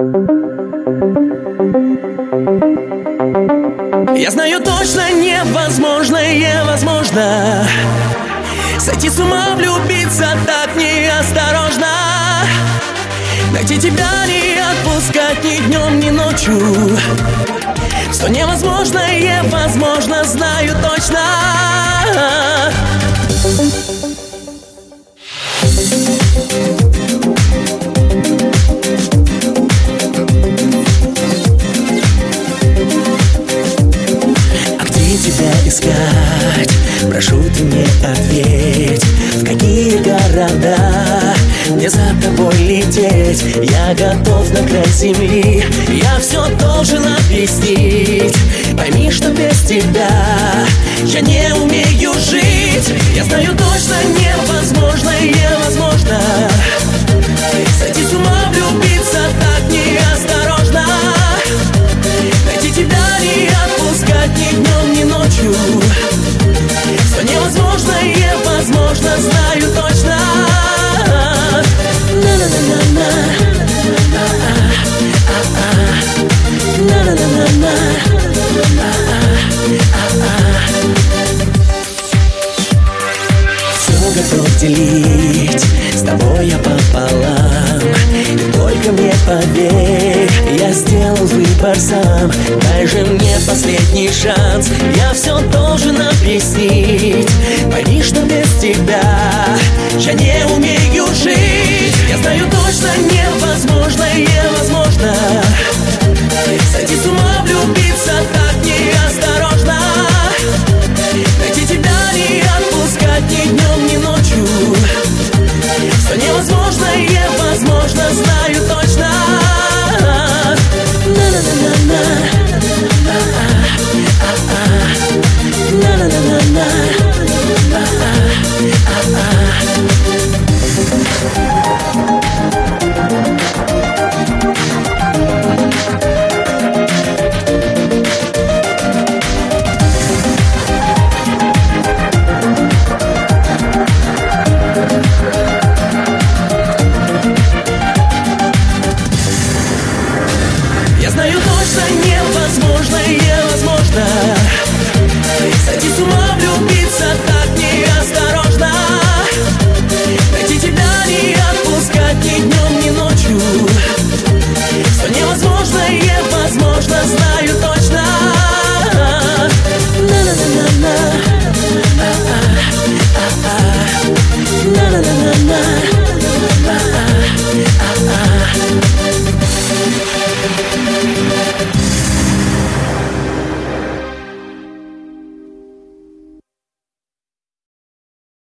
Я знаю точно, невозможное возможно. Сойти с ума, влюбиться так неосторожно. Найти тебя, не отпускать ни днем, ни ночью. Что невозможное возможно, знаю точно. А где тебя искать? Прошу, ты мне ответь. В какие города мне за тобой лететь? Я готов на край земли. Я все должен объяснить. Пойми, что без тебя я не умею жить. Я знаю точно, невозможное возможно. Сойти с ума, влюбиться так неосторожно. Найти тебя, не отпускать ни днем, ни ночью. Что невозможное возможно, знаю точно. Все готов делить с тобой я пополам. И только мне поверь, я сделал выбор сам. Дай же мне последний шанс. Я все должен объяснить. Пойми, что без тебя я не умею жить.